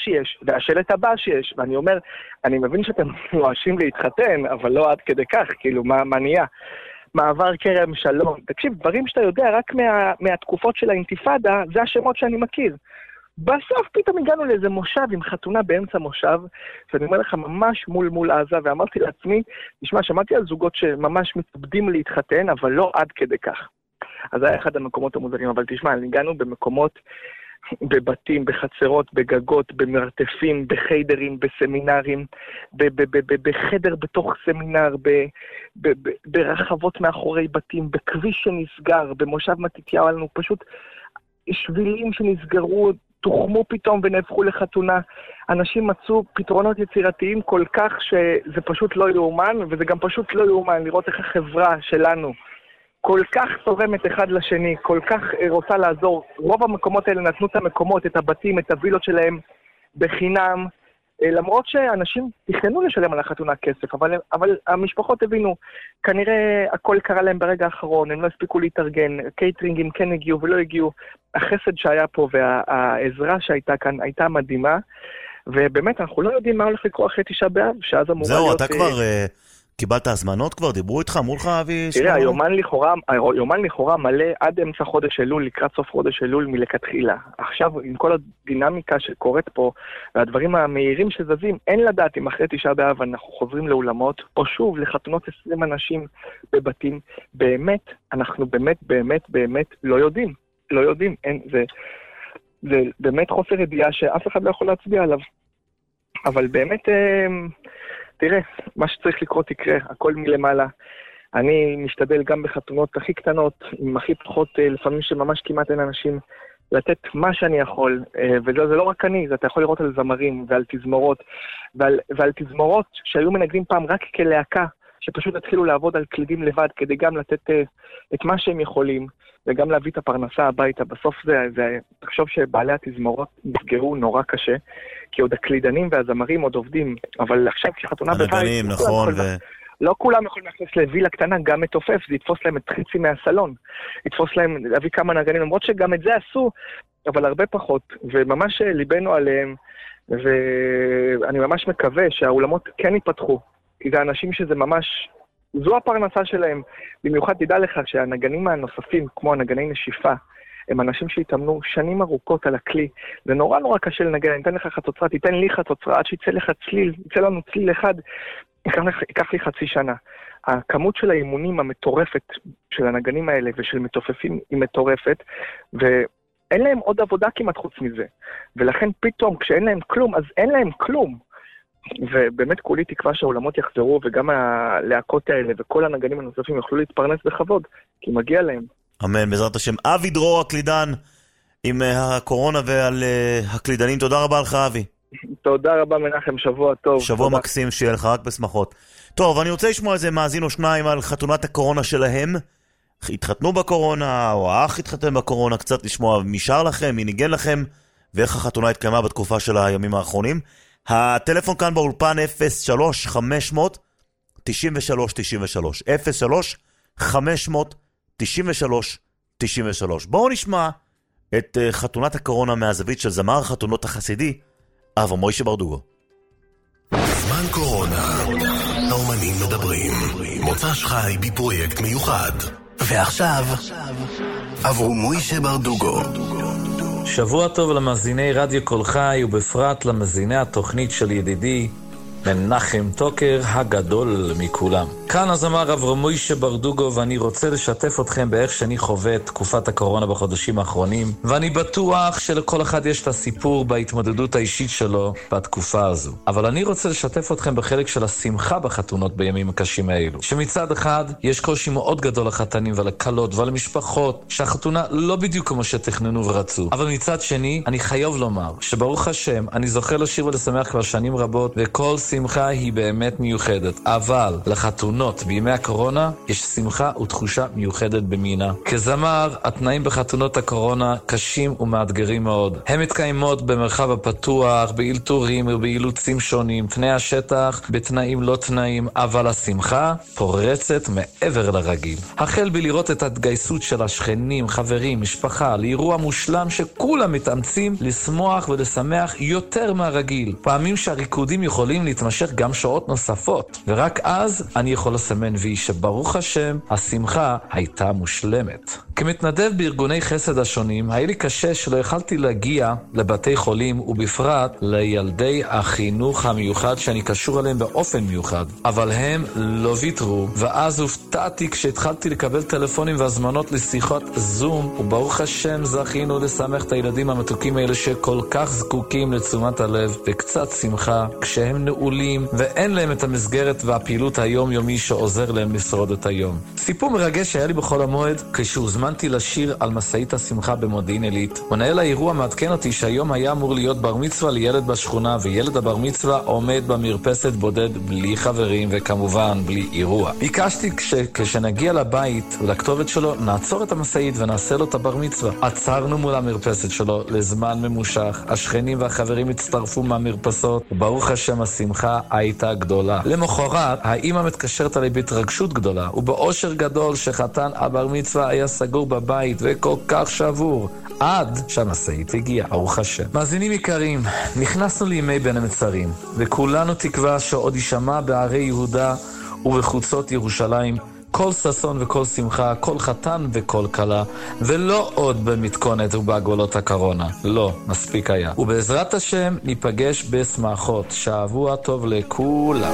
שיש, ואני אומר, אני מבין שאתם נואשים להתחתן, אבל לא עד כדי כך, כאילו, מה נהיה? מעבר כרם שלום. תקשיב, דברים שאתה יודע רק מהתקופות של האינתיפאדה, זה השמות שאני מכיר. בסוף פתאום הגענו לאיזה מושב עם חתונה באמצע מושב, ואני אומר לך ממש מול עזה, ואמרתי לעצמי, תשמע, שמעתי על זוגות שממש מתאבדים להתחתן, אבל לא עד כדי כך. אז זה היה אחד המקומות המוזרים, אבל תשמע, הגענו במקומות, בבתים, בחצרות, בגגות, במרתפים, בחיידרים, בסמינרים, בחדר בתוך סמינר, ברחבות מאחורי בתים, בכביש שנסגר, במושב מתתיהו, לנו פשוט שבילים שנסגרו, תוחמו פתאום ונהפכו לחתונה. אנשים מצאו פתרונות יצירתיים כל כך שזה פשוט לא יאומן, וזה גם פשוט לא יאומן לראות איך החברה שלנו כל כך תורמת אחד לשני, כל כך רוצה לעזור. רוב המקומות האלה נתנו את המקומות, את הבתים, את הווילות שלהם בחינם, למרות שאנשים תכננו לשלם על החתונה כסף, אבל המשפחות הבינו, כנראה הכל קרה להם ברגע האחרון, הם לא הספיקו להתארגן, קייטרינגים כן הגיעו ולא הגיעו. החסד שהיה פה והעזרה שהייתה כאן הייתה מדהימה, ובאמת אנחנו לא יודעים מה הולך לקרוא אחרי 9 באב, שאז אמורה זהו, להיות... אתה כבר... קיבלת הזמנות כבר? דיברו איתך? אמרו לך, אבי? תראה, היומן לכאורה מלא עד אמצע חודש אלול, לקראת סוף חודש אלול מלכתחילה. עכשיו, עם כל הדינמיקה שקורית פה, והדברים המהירים שזזים, אין לדעת אם אחרי 9 באב אנחנו חוזרים לאולמות, או שוב לחתונות 20 אנשים בבתים. באמת, אנחנו באמת לא יודעים. לא יודעים. זה באמת חוסר ידיעה שאף אחד לא יכול להצביע עליו. אבל באמת... תראה, מה שצריך לקרות יקרה, הכל מלמעלה. אני משתדל גם בחתונות הכי קטנות, עם הכי פחות, לפעמים שממש כמעט אין אנשים, לתת מה שאני יכול, וזה לא רק אני, זה אתה יכול לראות על זמרים ועל תזמורות, ועל תזמורות שהיו מנגנים פעם רק כלהקה, שפשוט התחילו לעבוד על קלידים לבד, כדי גם לתת את מה שהם יכולים, וגם להביא את הפרנסה הביתה. בסוף זה תחשוב שבעלי התזמורות נסגרו נורא קשה, כי עוד הקלידנים והזמרים עוד עובדים, אבל עכשיו כשחתונה בבית, הנגנים, נכון, לא כולם יכולים להכניס לווילה קטנה גם מתופף, זה יתפוס להם את חצי מהסלון, יתפוס להם להביא כמה נגנים, למרות שגם את זה עשו, אבל הרבה פחות, וממש ליבנו עליהם, ואני ממש מקווה שהאולמות כן ייפתחו, כי זה אנשים שזה ממש, זו הפרנסה שלהם, במיוחד תדע לך שהנגנים הנוספים, כמו הנגני נשיפה, הם אנשים שהתאמנו שנים ארוכות על הכלי, זה נורא נורא קשה לנגן, אני אתן לך חצוצרה, תיתן לי חצוצרה, עד שיצא לך צליל, יצא לנו צליל אחד, ייקח לי חצי שנה. הכמות של האימונים המטורפת של הנגנים האלה ושל מתופפים היא מטורפת, ואין להם עוד עבודה כמעט חוץ מזה. ולכן פתאום כשאין להם כלום, אז אין להם כלום. ובאמת כולי תקווה שהעולמות יחזרו, וגם הלהקות האלה וכל הנגנים הנוספים יוכלו להתפרנס בכבוד, כי מגיע להם. אמן, בעזרת השם. אבי דרור הקלידן עם הקורונה ועל הקלידנים, תודה רבה לך אבי. תודה רבה מנחם, שבוע טוב. שבוע תודה. מקסים, שיהיה לך רק בשמחות. טוב, אני רוצה לשמוע איזה מאזין או שניים על חתונת הקורונה שלהם. התחתנו בקורונה, או האח התחתן בקורונה, קצת לשמוע מי שר לכם, מי ניגן לכם, ואיך החתונה התקיימה בתקופה של הימים האחרונים. הטלפון כאן באולפן 03-500-93-93. 03-500-93-93. בואו נשמע את חתונת הקורונה מהזווית של זמר החתונות החסידי, אברהם מוישה ברדוגו. זמן קורונה, האומנים מדברים, מוצ"ש חי בפרויקט מיוחד. ועכשיו, אברהם מוישה ברדוגו. שבוע טוב למאזיני רדיו כל חי, ובפרט למאזיני התוכנית של ידידי מנחם טוקר הגדול מכולם. כאן הזמר אברהם מוישה ברדוגו, ואני רוצה לשתף אתכם באיך שאני חווה את תקופת הקורונה בחודשים האחרונים, ואני בטוח שלכל אחד יש את הסיפור בהתמודדות האישית שלו בתקופה הזו. אבל אני רוצה לשתף אתכם בחלק של השמחה בחתונות בימים הקשים האלו, שמצד אחד יש קושי מאוד גדול לחתנים ולקלות ולמשפחות שהחתונה לא בדיוק כמו שתכננו ורצו, אבל מצד שני אני חייב לומר שברוך השם אני זוכה לשיר ולשמח כבר שנים רבות, וכל שמחה היא באמת מיוחדת. אבל לחתונות בימי הקורונה יש שמחה ותחושה מיוחדת במינה. כזמר, התנאים בחתונות הקורונה קשים ומאתגרים מאוד. הם מתקיימות במרחב הפתוח, באילתורים ובאילוצים שונים, פני השטח בתנאים לא תנאים, אבל השמחה פורצת מעבר לרגיל. החל בלראות את התגייסות של השכנים, חברים, משפחה, לאירוע מושלם שכולם מתאמצים לשמוח ולשמח יותר מהרגיל. פעמים שהריקודים יכולים להתמשך גם שעות נוספות, ורק אז אני יכול לסמן וי שברוך השם השמחה הייתה מושלמת. כמתנדב בארגוני חסד השונים, היה לי קשה שלא יכלתי להגיע לבתי חולים, ובפרט לילדי החינוך המיוחד שאני קשור אליהם באופן מיוחד. אבל הם לא ויתרו, ואז הופתעתי כשהתחלתי לקבל טלפונים והזמנות לשיחות זום, וברוך השם זכינו לשמח את הילדים המתוקים האלה שכל כך זקוקים לתשומת הלב וקצת שמחה כשהם נעולים ואין להם את המסגרת והפעילות היומיומי שעוזר להם לשרוד את היום. סיפור מרגש שהיה לי בחול המועד כשהוזמנתי לשיר על מסעית השמחה במודיעין עילית. מנהל האירוע מעדכן אותי שהיום היה אמור להיות בר מצווה לילד בשכונה, וילד הבר מצווה עומד במרפסת בודד בלי חברים וכמובן בלי אירוע. ביקשתי כשנגיע לבית ולכתובת שלו נעצור את המסעית ונעשה לו את הבר מצווה. עצרנו מול המרפסת שלו לזמן ממושך, השכנים והחברים הצטרפו מהמרפסות, וברוך השם השמחה הייתה גדולה. למחרת האמא מתקשרת עלי בהתרגשות גדולה ובאושר גדול שחתן הבר מצווה היה סגור בבית וכל כך שבור, עד שהמסעית הגיעה, ברוך השם. מאזינים יקרים, נכנסנו לימי בין המצרים, וכולנו תקווה שעוד יישמע בערי יהודה ובחוצות ירושלים כל ששון וכל שמחה, כל חתן וכל כלה, ולא עוד במתכונת ובהגבלות הקורונה. לא, מספיק היה. ובעזרת השם ניפגש בשמחות. שבוע טוב לכולם.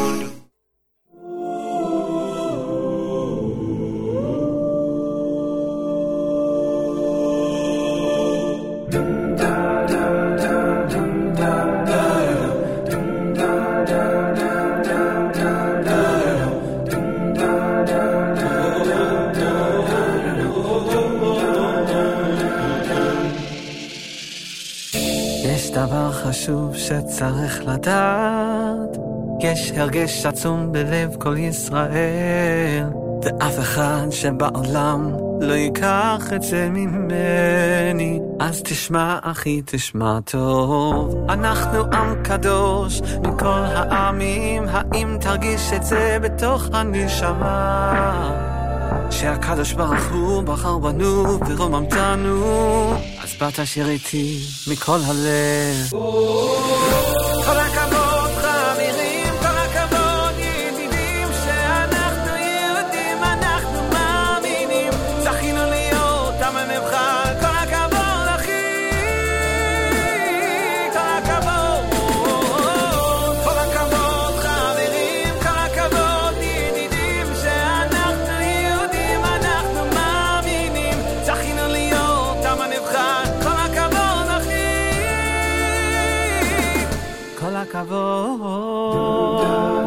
חשוב שצריך לדעת, יש הרגש עצום בלב כל ישראל, ואף אחד שבעולם לא ייקח את זה ממני. אז תשמע אחי תשמע טוב, אנחנו עם קדוש מכל העמים, האם תרגיש את זה בתוך הנשמה, שהקדוש ברוך הוא בחר בנו ורוממתנו, אז באת שיר איתי מכל הלב. כל הכבוד חברים, כל הכבוד ידידים, שאנחנו יהודים, אנחנו מאמינים, זכינו להיות עם המבחר. כל הכבוד אחי, כל הכבוד, כל הכבוד חברים, כל הכבוד ידידים, שאנחנו יהודים, אנחנו מאמינים, זכינו להיות עם המבחר. כל הכבוד אחי, כל הכבוד.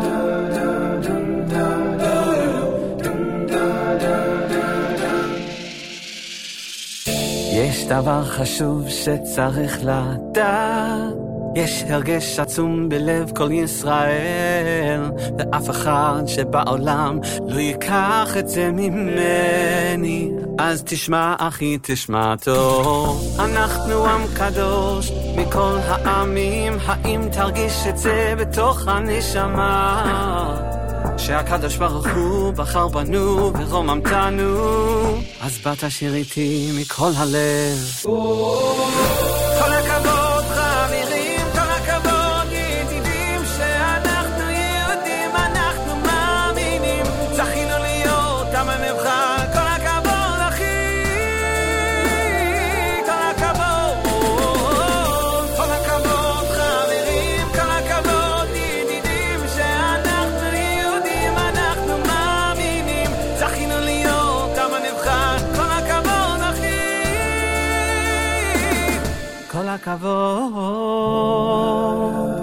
יש דבר חשוב שצריך לדעת, יש הרגש עצום בלב כל ישראל, ואף אחד שבעולם לא ייקח את זה ממני, אז תשמע אחי תשמע טוב, אנחנו עם קדוש מכל העמים, האם תרגיש את זה בתוך הנשמה, שהקדוש ברוך הוא בחר בנו ורוממתנו, אז באת שיר איתי מכל הלב. כל הכבוד חברים, כל הכבוד ידידים, שאנחנו יהודים, אנחנו מאמינים, זכינו להיות עם המבחר. כל הכבוד אחי, כל הכבוד, כל הכבוד חברים, כל הכבוד ידידים, שאנחנו יהודים, אנחנו מאמינים, זכינו להיות עם המבחר. כל הכבוד אחי, כל הכבוד.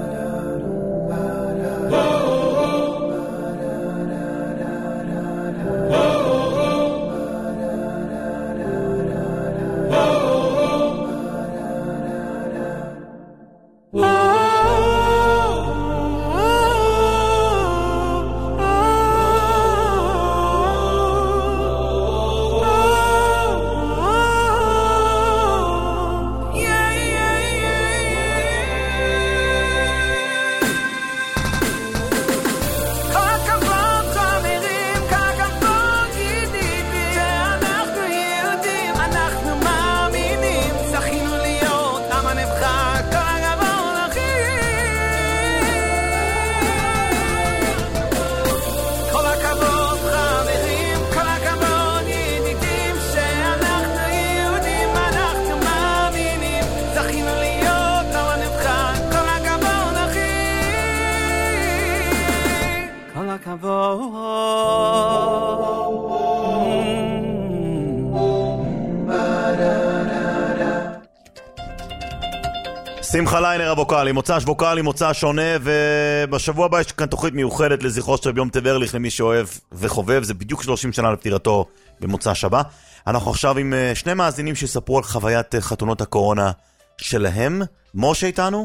שמחה ליינר הווקאלי, מוצ"ש ווקאלי, מוצ"ש שונה, ובשבוע הבא יש כאן תוכנית מיוחדת לזכרו של יום טוב ארליך למי שאוהב וחובב, זה בדיוק 30 שנה לפטירתו במוצ"ש הבא. אנחנו עכשיו עם שני מאזינים שיספרו על חוויית חתונות הקורונה שלהם. משה איתנו?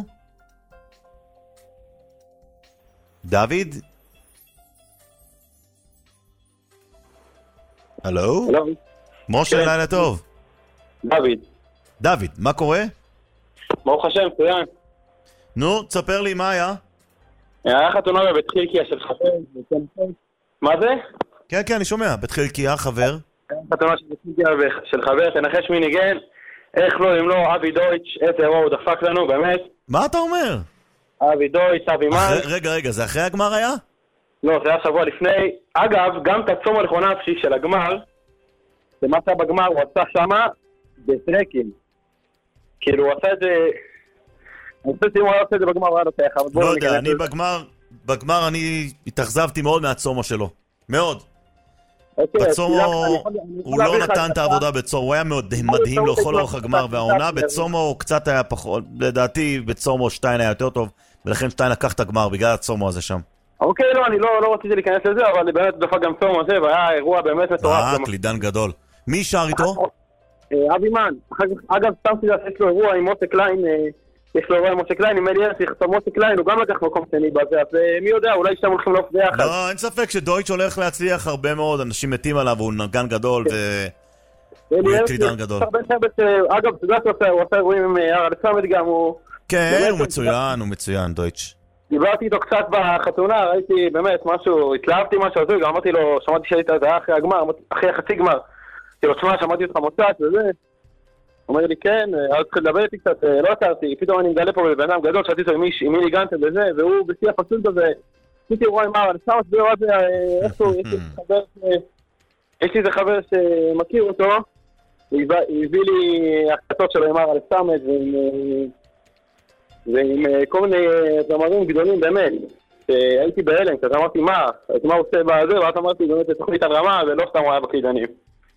דוד? הלו? משה, לילה טוב. דוד, מה קורה? ברוך השם, מצוין. נו, תספר לי מה היה. היה חתונה בבית חלקיה של חבר. מה זה? כן, כן, אני שומע. בית חלקיה, חבר. חתונה של בית חלקיה של חבר, תנחש מי ניגן. איך לא, אם לא, אבי דויטש, איזה וואו, דפק לנו, באמת. מה אתה אומר? אבי דויטש, אבי מן. רגע, זה אחרי הגמר היה? לא, זה היה שבוע לפני. אגב, גם את הצום הלכונה הפשי של הגמר, שמה שהיה בגמר, הוא עשה שמה בטרקים. כאילו הוא עשה את זה, אני חושב שאם הוא היה עושה את זה בגמר הוא היה לוקח. לא יודע, אני בגמר אני התאכזבתי מאוד מהצומו שלו, מאוד. בצומו הוא לא נתן את העבודה בצומו, הוא היה מדהים לו כל אורך הגמר והעונה, בצומו הוא קצת היה פחות, לדעתי בצומו שטיין היה יותר טוב, ולכן שטיין לקח את הגמר בגלל הצומו הזה שם. אוקיי, לא, אני לא רציתי להיכנס לזה, אבל באמת דפק גם צומו הזה, והיה אירוע באמת מטורף. קלידן גדול. מי שר איתו? אבי מן. אגב, סתמתי לעשות לו אירוע עם משה קליין, יש לו אירוע עם משה קליין, עם אליאס, יחתום משה קליין, הוא גם לקח מקום שני בזה, אז מי יודע, אולי שם הולכים לעוף ביחד. לא, אין ספק שדויטש הולך להצליח הרבה מאוד, אנשים מתים עליו, הוא נגן גדול, הוא יהיה קלידן גדול. אגב, אתה יודע שהוא עושה אירועים עם הרל סמד גם, הוא... כן, הוא מצוין, דויטש. דיברתי איתו קצת בחתונה, ראיתי באמת משהו, התלהבתי משהו הזה, גם אמרתי לו, שמעתי שהיית אחרי הגמר, אחרי החצי גמר. אמרתי לו, תשמע, שמעתי אותך מוצאת וזה. הוא אומר לי, כן, אז צריך לדבר איתי קצת, לא עצרתי, פתאום אני מגלה פה בבן אדם גדול, שאלתי אותו עם מי ניגנתם וזה, והוא בשיא הפסולת הזה, עשיתי אירוע עם הרל סמד, איכשהו, יש לי איזה חבר שמכיר אותו, הוא הביא לי הקלטות שלו עם הרל סמד, ועם כל מיני זמרים גדולים באמת, שהייתי בהלם, אז אמרתי מה הוא עושה בזה, ואז אמרתי באמת תוכנית על רמה, ולא סתם הוא היה בקלידנים.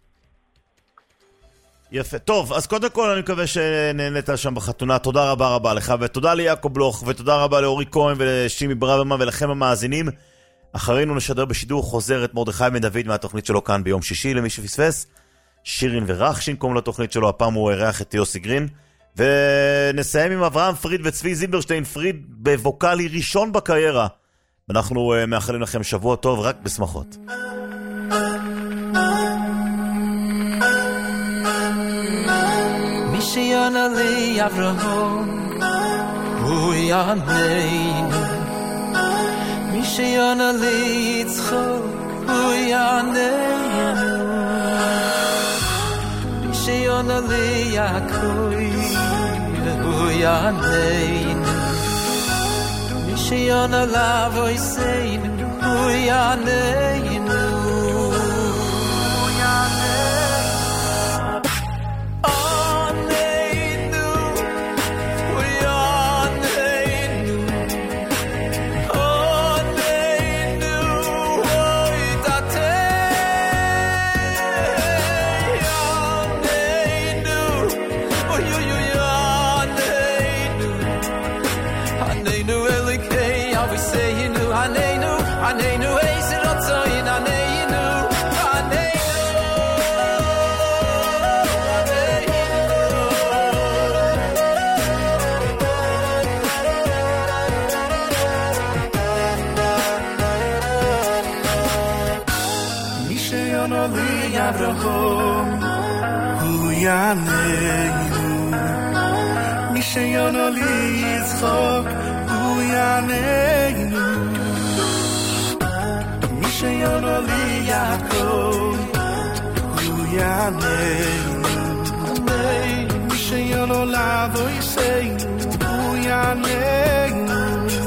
יפה, טוב, אז קודם כל אני מקווה שנהנית שם בחתונה, תודה רבה לך, ותודה ליעקב בלוך, ותודה רבה לאורי כהן ולשימי ברבמן ולכם המאזינים. אחרינו נשדר בשידור חוזר את מרדכי בן דוד מהתוכנית שלו כאן ביום שישי, למי שפספס, שירין ורחשין קוראים לתוכנית שלו, הפעם הוא אירח את יוסי גרין, ונסיים עם אברהם פריד וצבי זילברשטיין, פריד בווקלי ראשון בקריירה. אנחנו מאחלים לכם שבוע טוב, רק בשמחות. מי שיענה לי אברהם הוא יעננו, מי שיענה לי יצחק הוא יעננו, מי שיענה לי יעקב הוא יעננו, מי שיענה לאבו יסיינו הוא יעננו. אברהם הוא יעננו, מי שיענה לי יצחק הוא יעננו, מי שיענה לי יעקב הוא יעננו, מי שיענה לאבו יסיינו הוא יעננו.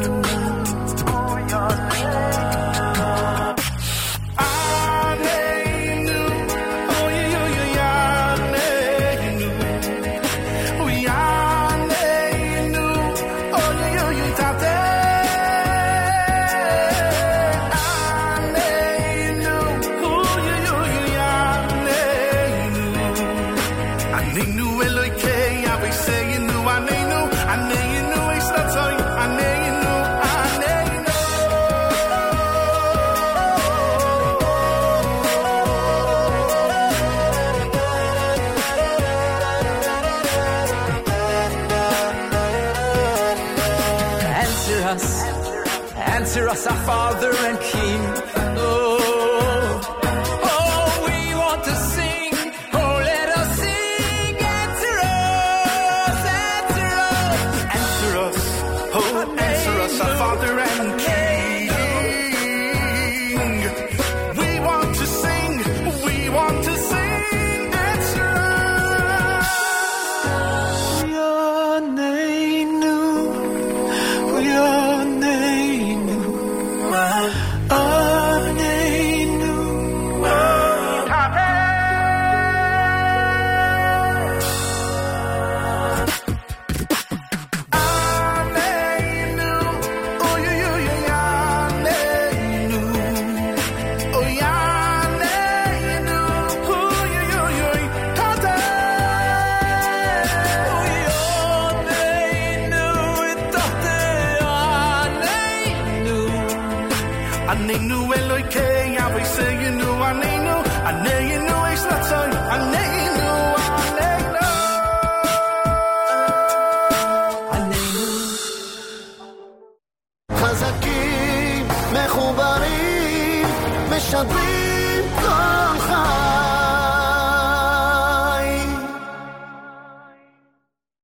Answer us, our Father and King. Oh, we want to sing. Oh, let us sing. Answer us, answer us. Answer us, oh, answer us, our Father and King. We want to sing, we want to sing. Answer us. Your name, your חזקים, מחוברים, משדרים